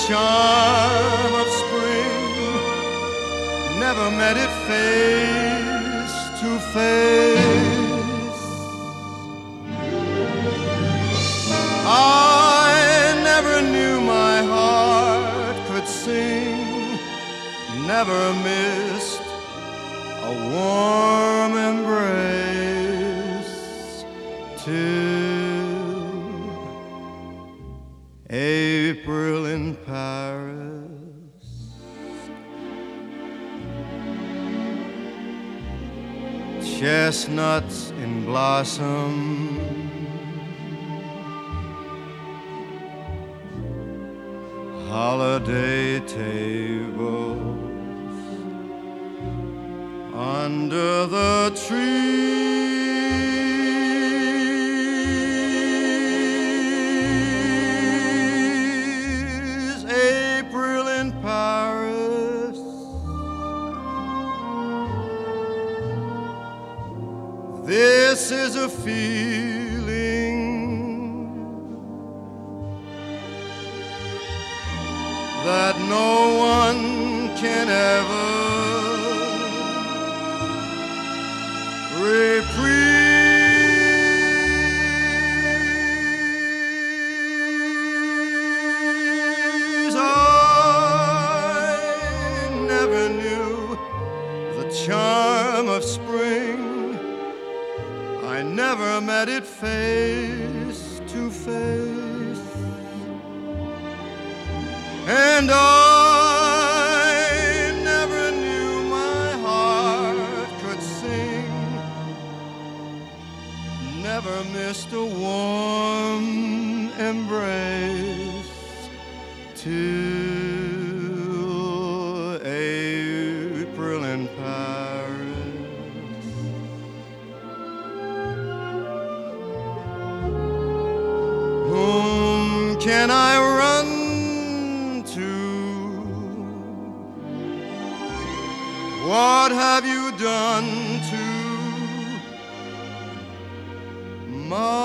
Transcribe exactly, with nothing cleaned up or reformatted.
charm of spring, never met it face to face. I never knew my heart could sing, never missed a warm embrace till April in Paris. Chestnuts in blossom, holiday tables under the trees. April in Paris, this is a feeling that no one can ever reprise. I never knew the charm of spring, I never met it face to face, and I never knew my heart could sing, never missed a warm embrace till April in Paris. Whom can I run to? What have you done to my